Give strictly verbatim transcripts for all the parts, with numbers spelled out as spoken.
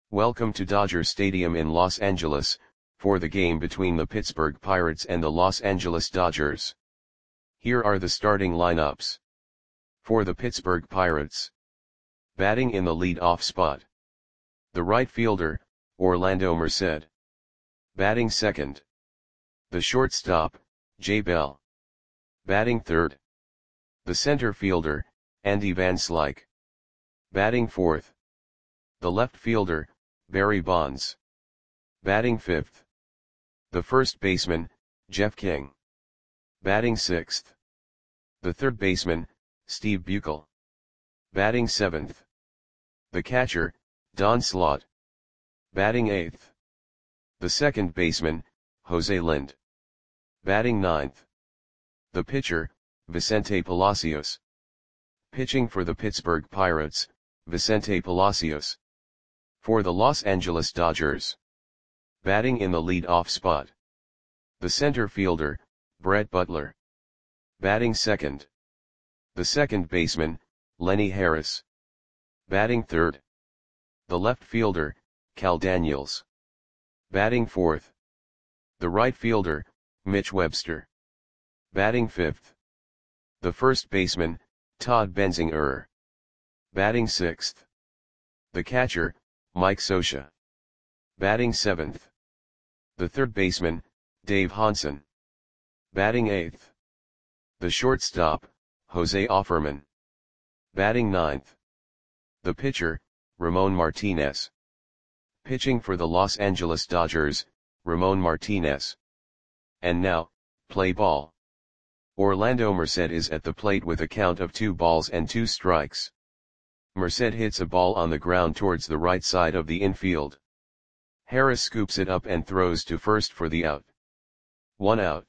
Welcome to Dodger Stadium in Los Angeles, for the game between the Pittsburgh Pirates and the Los Angeles Dodgers. Here are the starting lineups. For the Pittsburgh Pirates. Batting in the lead-off spot. The right fielder, Orlando Merced. Batting second. The shortstop, Jay Bell. Batting third. The center fielder, Andy Van Slyke. Batting fourth. The left fielder, Barry Bonds. Batting fifth. The first baseman, Jeff King. Batting sixth. The third baseman, Steve Buechele. Batting seventh. The catcher, Don Slaught. Batting eighth. The second baseman, Jose Lind. Batting ninth. The pitcher, Vicente Palacios. Pitching for the Pittsburgh Pirates, Vicente Palacios. For the Los Angeles Dodgers. Batting in the lead-off spot. The center fielder, Brett Butler. Batting second. The second baseman, Lenny Harris. Batting third. The left fielder, Cal Daniels. Batting fourth. The right fielder, Mitch Webster. Batting fifth. The first baseman, Todd Benzinger. Batting sixth. The catcher, Mike Scioscia. Batting seventh. The third baseman, Dave Honson. Batting eighth. The shortstop, Jose Offerman. Batting ninth. The pitcher, Ramon Martinez. Pitching for the Los Angeles Dodgers, Ramon Martinez. And now, play ball. Orlando Merced is at the plate with a count of two balls and two strikes. Merced hits a ball on the ground towards the right side of the infield. Harris scoops it up and throws to first for the out. One out.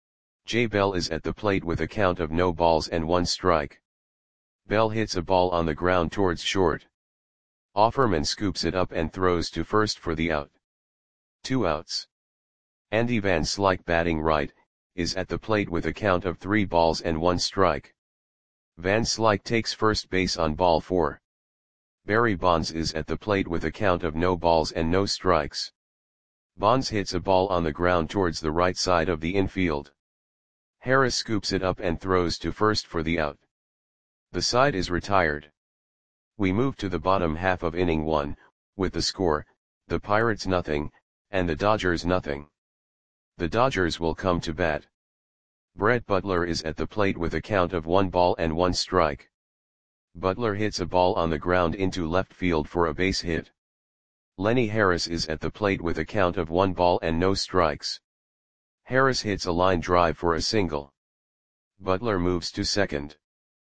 Jay Bell is at the plate with a count of no balls and one strike. Bell hits a ball on the ground towards short. Offerman scoops it up and throws to first for the out. Two outs. Andy Van Slyke, batting right, is at the plate with a count of three balls and one strike. Van Slyke takes first base on ball four. Barry Bonds is at the plate with a count of no balls and no strikes. Bonds hits a ball on the ground towards the right side of the infield. Harris scoops it up and throws to first for the out. The side is retired. We move to the bottom half of inning one, with the score, the Pirates nothing, and the Dodgers nothing. The Dodgers will come to bat. Brett Butler is at the plate with a count of one ball and one strike. Butler hits a ball on the ground into left field for a base hit. Lenny Harris is at the plate with a count of one ball and no strikes. Harris hits a line drive for a single. Butler moves to second.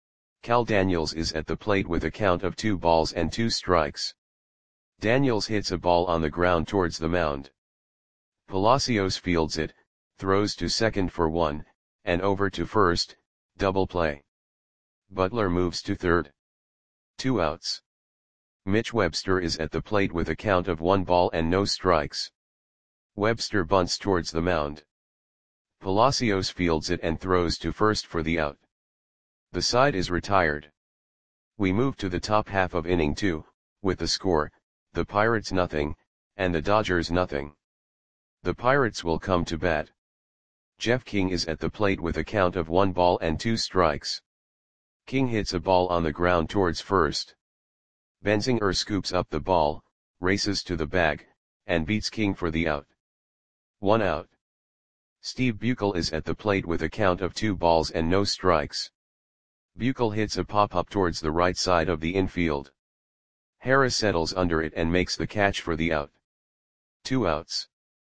Cal Daniels is at the plate with a count of two balls and two strikes. Daniels hits a ball on the ground towards the mound. Palacios fields it, throws to second for one, and over to first, double play. Butler moves to third. Two outs. Mitch Webster is at the plate with a count of one ball and no strikes. Webster bunts towards the mound. Palacios fields it and throws to first for the out. The side is retired. We move to the top half of inning two, with the score, the Pirates nothing, and the Dodgers nothing. The Pirates will come to bat. Jeff King is at the plate with a count of one ball and two strikes. King hits a ball on the ground towards first. Benzinger scoops up the ball, races to the bag, and beats King for the out. One out. Steve Buechele is at the plate with a count of two balls and no strikes. Buechele hits a pop-up towards the right side of the infield. Harris settles under it and makes the catch for the out. Two outs.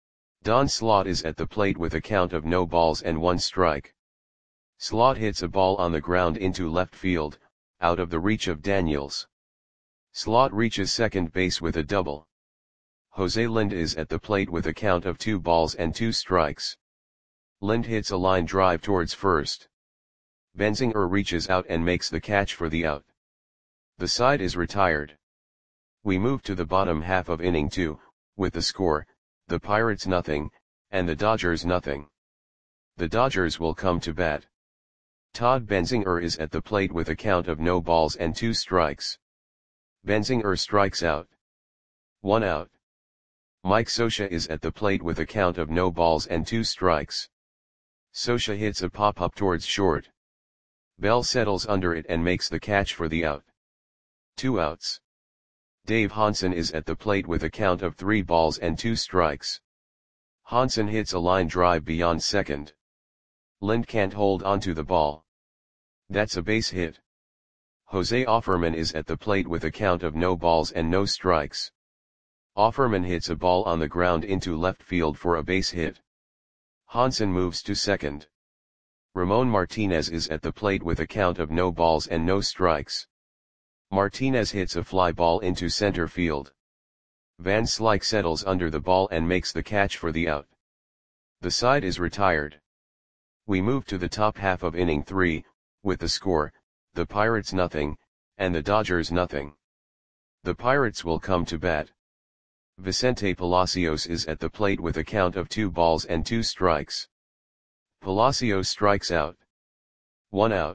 Don Slaught is at the plate with a count of no balls and one strike. Slaught hits a ball on the ground into left field, out of the reach of Daniels. Slaught reaches second base with a double. Jose Lind is at the plate with a count of two balls and two strikes. Lind hits a line drive towards first. Benzinger reaches out and makes the catch for the out. The side is retired. We move to the bottom half of inning two, with the score, the Pirates nothing, and the Dodgers nothing. The Dodgers will come to bat. Todd Benzinger is at the plate with a count of no balls and two strikes. Benzinger strikes out. one out. Mike Scioscia is at the plate with a count of no balls and two strikes. Scioscia hits a pop-up towards short. Bell settles under it and makes the catch for the out. Two outs. Dave Hansen is at the plate with a count of three balls and two strikes. Hansen hits a line drive beyond second. Lind can't hold onto the ball. That's a base hit. Jose Offerman is at the plate with a count of no balls and no strikes. Offerman hits a ball on the ground into left field for a base hit. Hansen moves to second. Ramon Martinez is at the plate with a count of no balls and no strikes. Martinez hits a fly ball into center field. Van Slyke settles under the ball and makes the catch for the out. The side is retired. We move to the top half of inning three, with the score, the Pirates nothing, and the Dodgers nothing. The Pirates will come to bat. Vicente Palacios is at the plate with a count of two balls and two strikes. Palacios strikes out. One out.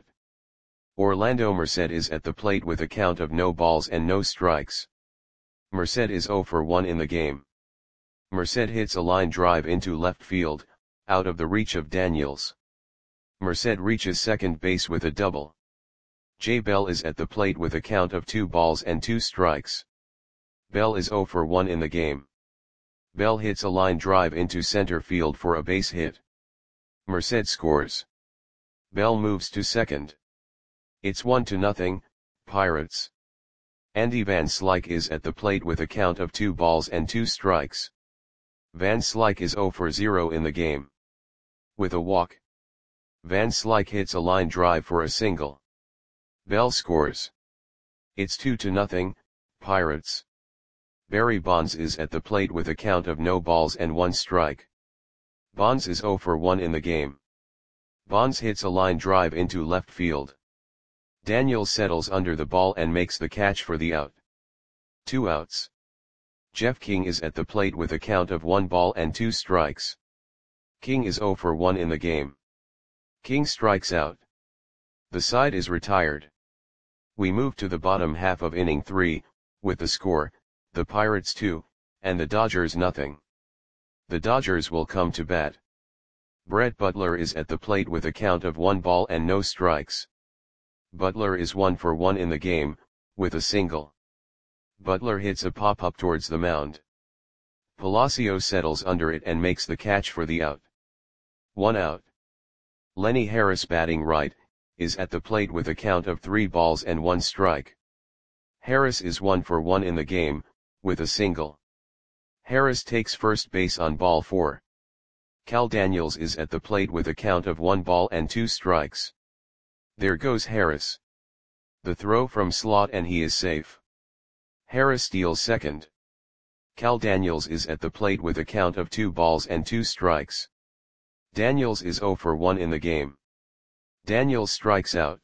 Orlando Merced is at the plate with a count of no balls and no strikes. Merced is zero for one in the game. Merced hits a line drive into left field, out of the reach of Daniels. Merced reaches second base with a double. Jay Bell is at the plate with a count of two balls and two strikes. Bell is zero for one in the game. Bell hits a line drive into center field for a base hit. Merced scores. Bell moves to second. It's one to nothing, Pirates. Andy Van Slyke is at the plate with a count of two balls and two strikes. Van Slyke is zero for zero in the game. With a walk. Van Slyke hits a line drive for a single. Bell scores. It's two to nothing, Pirates. Barry Bonds is at the plate with a count of no balls and one strike. Bonds is zero for one in the game. Bonds hits a line drive into left field. Daniels settles under the ball and makes the catch for the out. Two outs. Jeff King is at the plate with a count of one ball and two strikes. King is zero for one in the game. King strikes out. The side is retired. We move to the bottom half of inning three, with the score, the Pirates two, and the Dodgers nothing. The Dodgers will come to bat. Brett Butler is at the plate with a count of one ball and no strikes. Butler is one for one in the game, with a single. Butler hits a pop-up towards the mound. Palacios settles under it and makes the catch for the out. One out. Lenny Harris, batting right, is at the plate with a count of three balls and one strike. Harris is one for one in the game, with a single. Harris takes first base on ball four. Cal Daniels is at the plate with a count of one ball and two strikes. There goes Harris. The throw from slot and he is safe. Harris steals second. Cal Daniels is at the plate with a count of two balls and two strikes. Daniels is zero for one in the game. Daniels strikes out.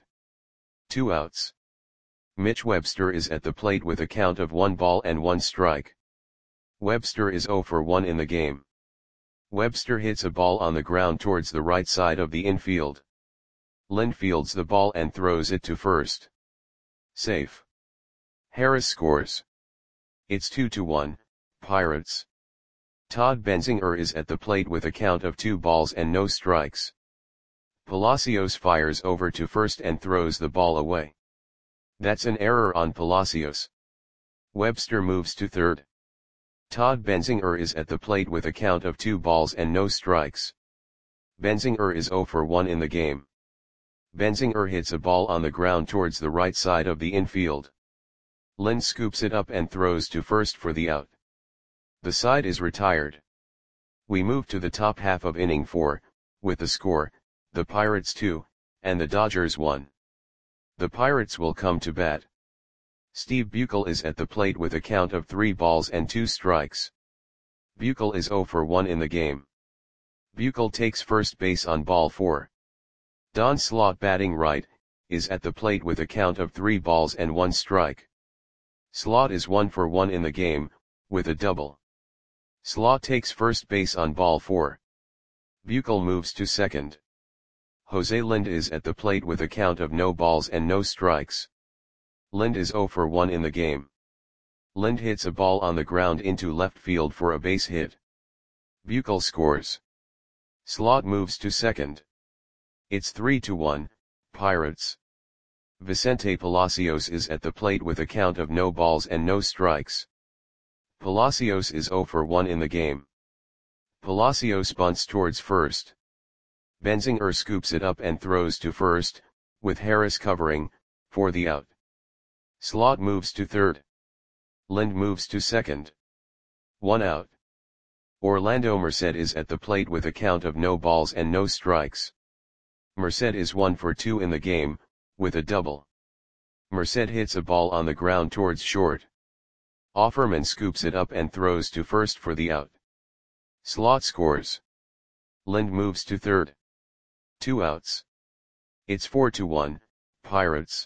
Two outs. Mitch Webster is at the plate with a count of one ball and one strike. Webster is zero for one in the game. Webster hits a ball on the ground towards the right side of the infield. Lind fields the ball and throws it to first. Safe. Harris scores. It's two to one, Pirates. Todd Benzinger is at the plate with a count of two balls and no strikes. Palacios fires over to first and throws the ball away. That's an error on Palacios. Webster moves to third. Todd Benzinger is at the plate with a count of two balls and no strikes. Benzinger is zero for one in the game. Benzinger hits a ball on the ground towards the right side of the infield. Lind scoops it up and throws to first for the out. The side is retired. We move to the top half of inning four, with the score, the Pirates two, and the Dodgers one. The Pirates will come to bat. Steve Buechel is at the plate with a count of three balls and two strikes. Buechel is zero for one in the game. Buechel takes first base on ball four. Don Slaught, batting right, is at the plate with a count of three balls and one strike. Slaught is one for one in the game, with a double. Slaught takes first base on ball four. Buechel moves to second. Jose Lind is at the plate with a count of no balls and no strikes. Lind is zero for one in the game. Lind hits a ball on the ground into left field for a base hit. Buechel scores. Slot moves to second. It's three to one, Pirates. Vicente Palacios is at the plate with a count of no balls and no strikes. Palacios is zero for one in the game. Palacios bunts towards first. Benzinger scoops it up and throws to first, with Harris covering, for the out. Slot moves to third. Lind moves to second. One out. Orlando Merced is at the plate with a count of no balls and no strikes. Merced is one for two in the game, with a double. Merced hits a ball on the ground towards short. Offerman scoops it up and throws to first for the out. Slot scores. Lind moves to third. Two outs. It's four to one, Pirates.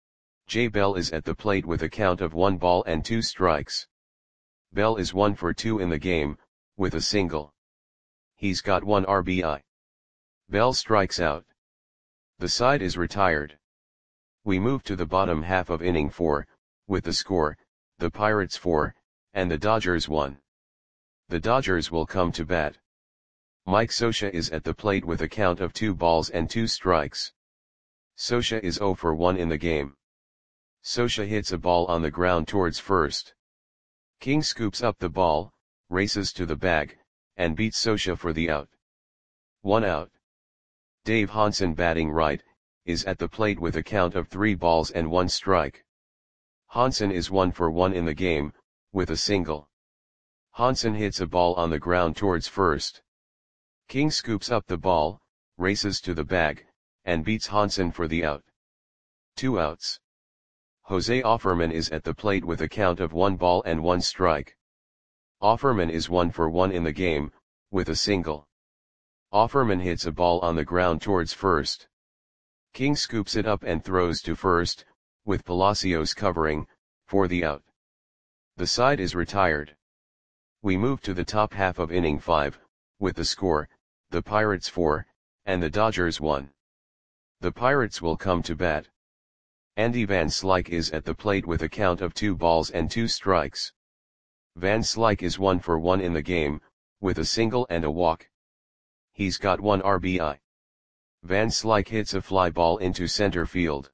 Jay Bell is at the plate with a count of one ball and two strikes. Bell is one for two in the game, with a single. He's got one R B I. Bell strikes out. The side is retired. We move to the bottom half of inning four, with the score, the Pirates four, and the Dodgers one. The Dodgers will come to bat. Mike Scioscia is at the plate with a count of two balls and two strikes. Scioscia is zero for one in the game. Scioscia hits a ball on the ground towards first. King scoops up the ball, races to the bag, and beats Scioscia for the out. One out. Dave Hansen, batting right, is at the plate with a count of three balls and one strike. Hansen is one for one in the game, with a single. Hansen hits a ball on the ground towards first. King scoops up the ball, races to the bag, and beats Hansen for the out. Two outs. Jose Offerman is at the plate with a count of one ball and one strike. Offerman is one for one in the game, with a single. Offerman hits a ball on the ground towards first. King scoops it up and throws to first, with Palacios covering, for the out. The side is retired. We move to the top half of inning five, with the score, the Pirates four, and the Dodgers one. The Pirates will come to bat. Andy Van Slyke is at the plate with a count of two balls and two strikes. Van Slyke is one for one in the game, with a single and a walk. He's got one R B I. Van Slyke hits a fly ball into center field.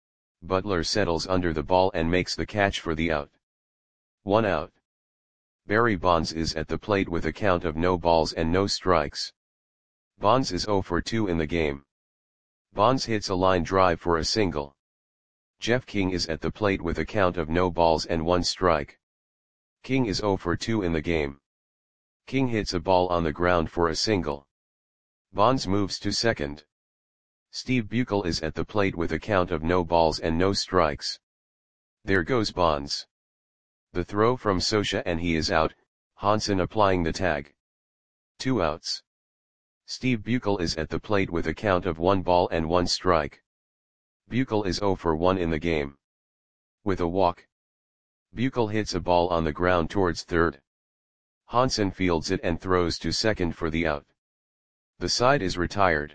Butler settles under the ball and makes the catch for the out. One out. Barry Bonds is at the plate with a count of no balls and no strikes. Bonds is zero for two in the game. Bonds hits a line drive for a single. Jeff King is at the plate with a count of no balls and one strike. King is zero for two in the game. King hits a ball on the ground for a single. Bonds moves to second. Steve Buechel is at the plate with a count of no balls and no strikes. There goes Bonds. The throw from Scioscia and he is out, Hansen applying the tag. Two outs. Steve Buechel is at the plate with a count of one ball and one strike. Buechel is zero for one in the game. With a walk. Buechel hits a ball on the ground towards third. Hansen fields it and throws to second for the out. The side is retired.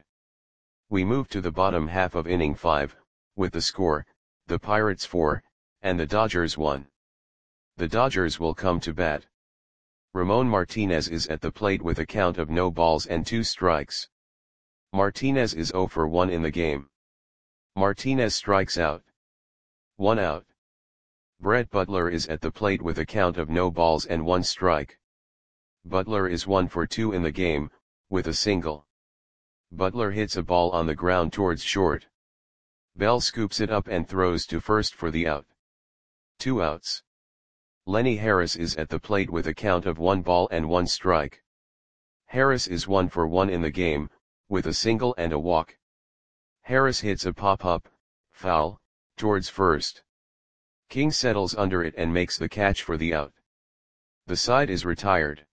We move to the bottom half of inning five, with the score, the Pirates four, and the Dodgers one. The Dodgers will come to bat. Ramon Martinez is at the plate with a count of no balls and two strikes. Martinez is zero for one in the game. Martinez strikes out. One out. Brett Butler is at the plate with a count of no balls and one strike. Butler is one for two in the game, with a single. Butler hits a ball on the ground towards short. Bell scoops it up and throws to first for the out. Two outs. Lenny Harris is at the plate with a count of one ball and one strike. Harris is one for one in the game, with a single and a walk. Harris hits a pop-up, foul, towards first. King settles under it and makes the catch for the out. The side is retired.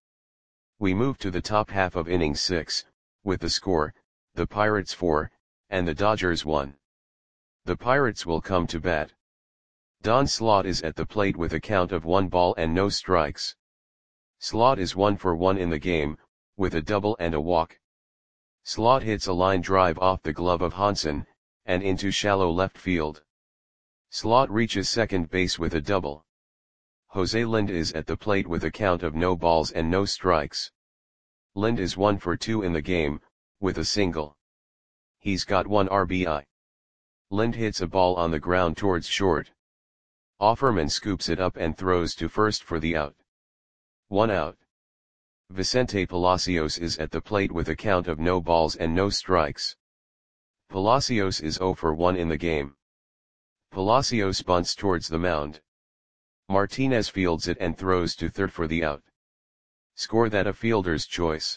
We move to the top half of inning six, with the score, the Pirates four, and the Dodgers one. The Pirates will come to bat. Don Slaught is at the plate with a count of one ball and no strikes. Slaught is one for one in the game, with a double and a walk. Slaught hits a line drive off the glove of Hansen, and into shallow left field. Slaught reaches second base with a double. Jose Lind is at the plate with a count of no balls and no strikes. Lind is one for two in the game, with a single. He's got one R B I. Lind hits a ball on the ground towards short. Offerman scoops it up and throws to first for the out. One out. Vicente Palacios is at the plate with a count of no balls and no strikes. Palacios is zero for one in the game. Palacios bunts towards the mound. Martinez fields it and throws to third for the out. Score that a fielder's choice.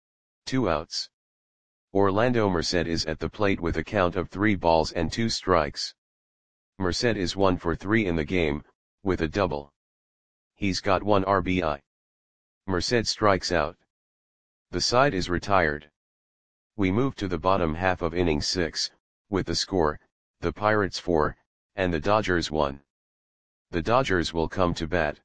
Two outs. Orlando Merced is at the plate with a count of three balls and two strikes. Merced is one for three in the game, with a double. He's got one R B I. Merced strikes out. The side is retired. We move to the bottom half of inning six, with the score, the Pirates four, and the Dodgers one. The Dodgers will come to bat.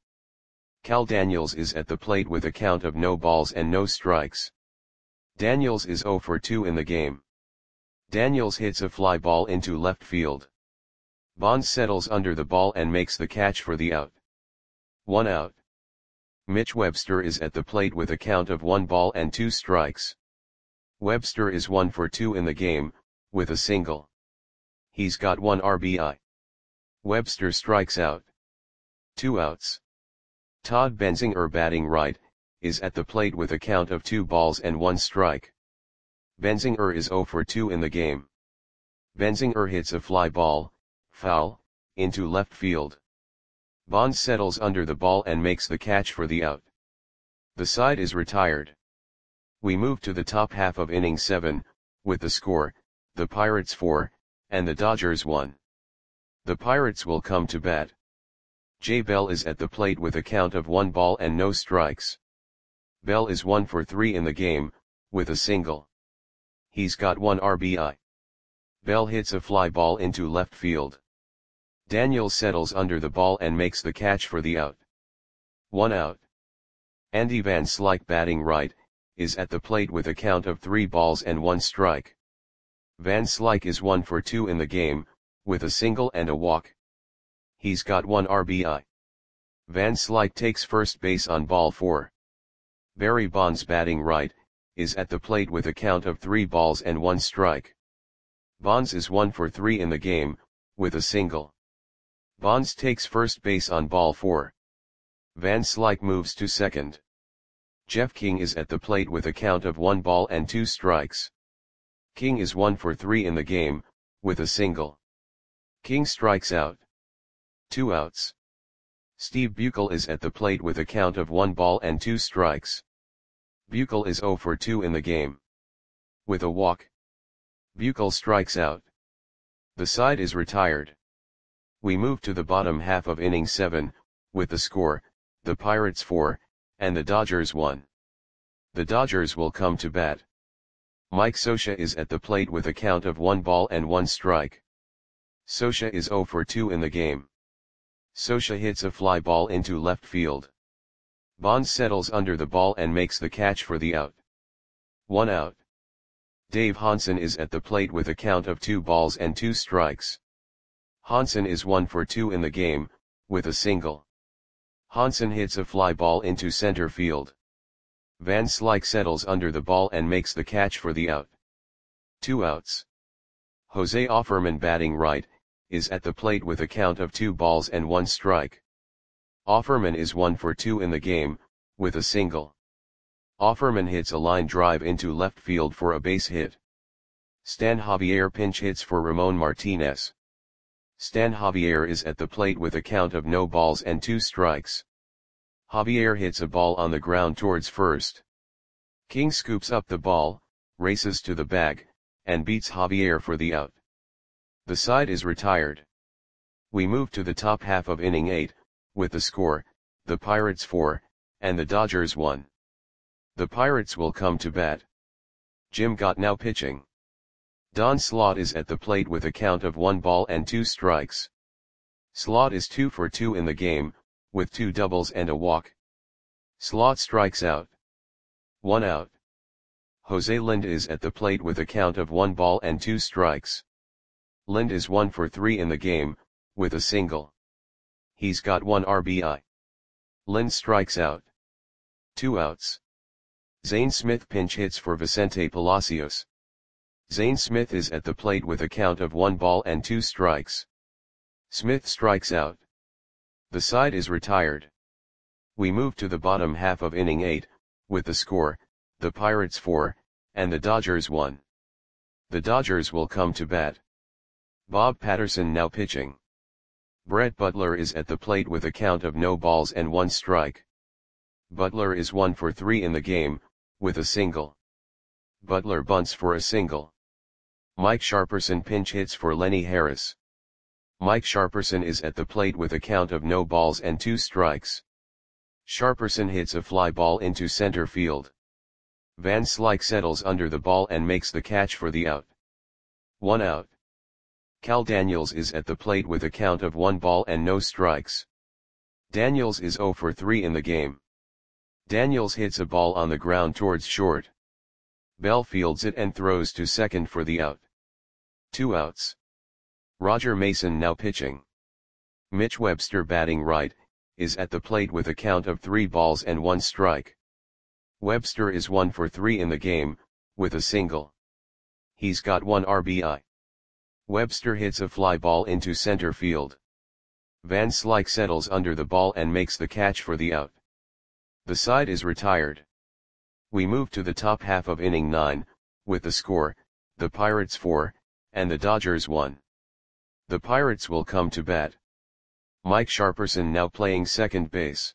Cal Daniels is at the plate with a count of no balls and no strikes. Daniels is zero for two in the game. Daniels hits a fly ball into left field. Bonds settles under the ball and makes the catch for the out. One out. Mitch Webster is at the plate with a count of one ball and two strikes. Webster is one for two in the game, with a single. He's got one R B I. Webster strikes out. Two outs. Todd Benzinger, batting right, is at the plate with a count of two balls and one strike. Benzinger is zero for two in the game. Benzinger hits a fly ball, foul, into left field. Bonds settles under the ball and makes the catch for the out. The side is retired. We move to the top half of inning seven, with the score, the Pirates four, and the Dodgers one. The Pirates will come to bat. Jay Bell is at the plate with a count of one ball and no strikes. Bell is one for three in the game, with a single. He's got one R B I. Bell hits a fly ball into left field. Daniels settles under the ball and makes the catch for the out. One out. Andy Van Slyke, batting right, is at the plate with a count of three balls and one strike. Van Slyke is one for two in the game, with a single and a walk. He's got one R B I. Van Slyke takes first base on ball four. Barry Bonds, batting right, is at the plate with a count of three balls and one strike. Bonds is one for three in the game, with a single. Bonds takes first base on ball four. Van Slyke moves to second. Jeff King is at the plate with a count of one ball and two strikes. King is one for three in the game, with a single. King strikes out. Two outs. Steve Buechel is at the plate with a count of one ball and two strikes. Buechel is zero for two in the game. With a walk. Buechel strikes out. The side is retired. We move to the bottom half of inning seven, with the score, the Pirates four, and the Dodgers one. The Dodgers will come to bat. Mike Scioscia is at the plate with a count of one ball and one strike. Scioscia is zero for two in the game. Scioscia hits a fly ball into left field. Bonds settles under the ball and makes the catch for the out. One out. Dave Hansen is at the plate with a count of two balls and two strikes. Hansen is one for two in the game, with a single. Hansen hits a fly ball into center field. Van Slyke settles under the ball and makes the catch for the out. Two outs. Jose Offerman, batting right, is at the plate with a count of two balls and one strike. Offerman is one for two in the game, with a single. Offerman hits a line drive into left field for a base hit. Stan Javier pinch hits for Ramon Martinez. Stan Javier is at the plate with a count of no balls and two strikes. Javier hits a ball on the ground towards first. King scoops up the ball, races to the bag, and beats Javier for the out. The side is retired. We move to the top half of inning eight, with the score, the Pirates four, and the Dodgers one. The Pirates will come to bat. Jim Gott now pitching. Don Slaught is at the plate with a count of one ball and two strikes. Slaught is two for two in the game, with two doubles and a walk. Slaught strikes out. One out. Jose Lind is at the plate with a count of one ball and two strikes. Lind is one for three in the game, with a single. He's got one R B I. Lind strikes out. Two outs. Zane Smith pinch hits for Vicente Palacios. Zane Smith is at the plate with a count of one ball and two strikes. Smith strikes out. The side is retired. We move to the bottom half of inning eight, with the score, the Pirates four, and the Dodgers one. The Dodgers will come to bat. Bob Patterson now pitching. Brett Butler is at the plate with a count of no balls and one strike. Butler is one for three in the game, with a single. Butler bunts for a single. Mike Sharperson pinch hits for Lenny Harris. Mike Sharperson is at the plate with a count of no balls and two strikes. Sharperson hits a fly ball into center field. Van Slyke settles under the ball and makes the catch for the out. One out. Cal Daniels is at the plate with a count of one ball and no strikes. Daniels is zero for three in the game. Daniels hits a ball on the ground towards short. Bell fields it and throws to second for the out. Two outs. Roger Mason now pitching. Mitch Webster batting right, is at the plate with a count of three balls and one strike. Webster is one for three in the game, with a single. He's got one R B I. Webster hits a fly ball into center field. Van Slyke settles under the ball and makes the catch for the out. The side is retired. We move to the top half of inning nine, with the score, the Pirates four, and the Dodgers one. The Pirates will come to bat. Mike Sharperson now playing second base.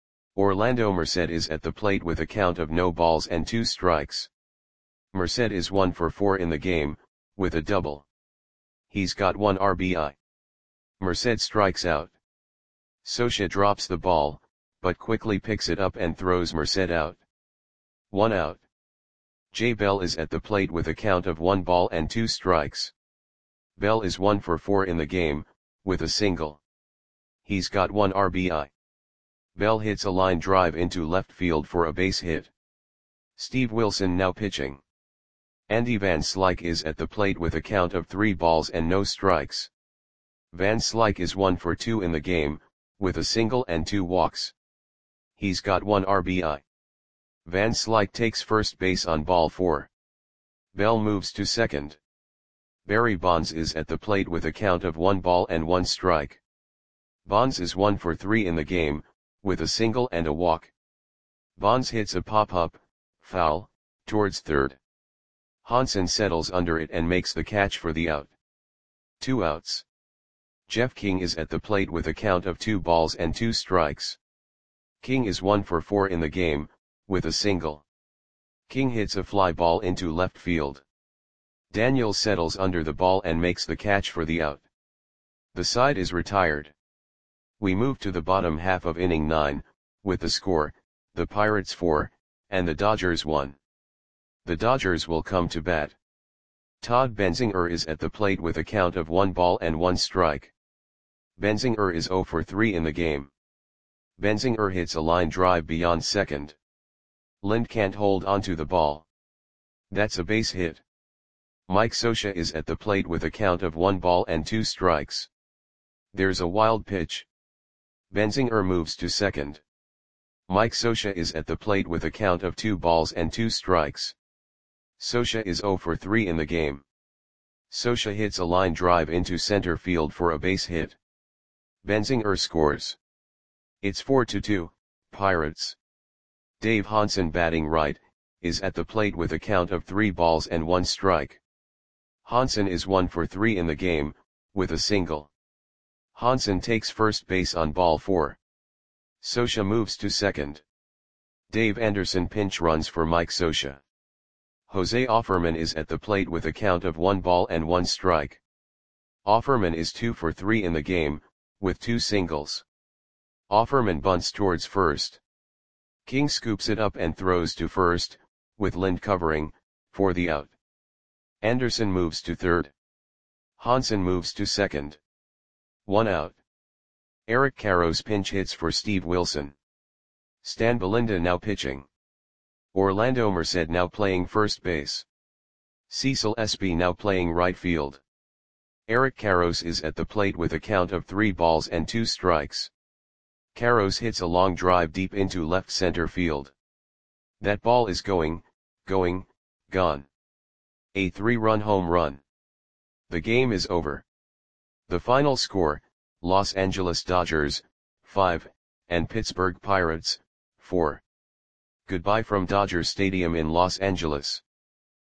Orlando Merced is at the plate with a count of no balls and two strikes. Merced is one for four in the game, with a double. He's got one R B I. Merced strikes out. Scioscia drops the ball, but quickly picks it up and throws Merced out. One out. Jay Bell is at the plate with a count of one ball and two strikes. Bell is one for four in the game, with a single. He's got one R B I. Bell hits a line drive into left field for a base hit. Steve Wilson now pitching. Andy Van Slyke is at the plate with a count of three balls and no strikes. Van Slyke is one for two in the game, with a single and two walks. He's got one R B I. Van Slyke takes first base on ball four. Bell moves to second. Barry Bonds is at the plate with a count of one ball and one strike. Bonds is one for three in the game, with a single and a walk. Bonds hits a pop-up, foul, towards third. Hansen settles under it and makes the catch for the out. Two outs. Jeff King is at the plate with a count of two balls and two strikes. King is one for four in the game, with a single. King hits a fly ball into left field. Daniels settles under the ball and makes the catch for the out. The side is retired. We move to the bottom half of inning nine, with the score, the Pirates four, and the Dodgers one. The Dodgers will come to bat. Todd Benzinger is at the plate with a count of one ball and one strike. Benzinger is zero for three in the game. Benzinger hits a line drive beyond second. Lind can't hold onto the ball. That's a base hit. Mike Scioscia is at the plate with a count of one ball and two strikes. There's a wild pitch. Benzinger moves to second. Mike Scioscia is at the plate with a count of two balls and two strikes. Scioscia is zero for three in the game. Scioscia hits a line drive into center field for a base hit. Benzinger scores. It's four to two, Pirates. Dave Hansen batting right, is at the plate with a count of three balls and one strike. Hansen is one for three in the game, with a single. Hansen takes first base on ball four. Scioscia moves to second. Dave Anderson pinch runs for Mike Scioscia. Jose Offerman is at the plate with a count of one ball and one strike. Offerman is two for three in the game, with two singles. Offerman bunts towards first. King scoops it up and throws to first, with Lind covering, for the out. Anderson moves to third. Hansen moves to second. One out. Eric Karros pinch hits for Steve Wilson. Stan Belinda now pitching. Orlando Merced now playing first base. Cecil Espy now playing right field. Eric Karros is at the plate with a count of three balls and two strikes. Karros hits a long drive deep into left center field. That ball is going, going, gone. A three-run home run. The game is over. The final score, Los Angeles Dodgers, five, and Pittsburgh Pirates, four. Goodbye from Dodger Stadium in Los Angeles.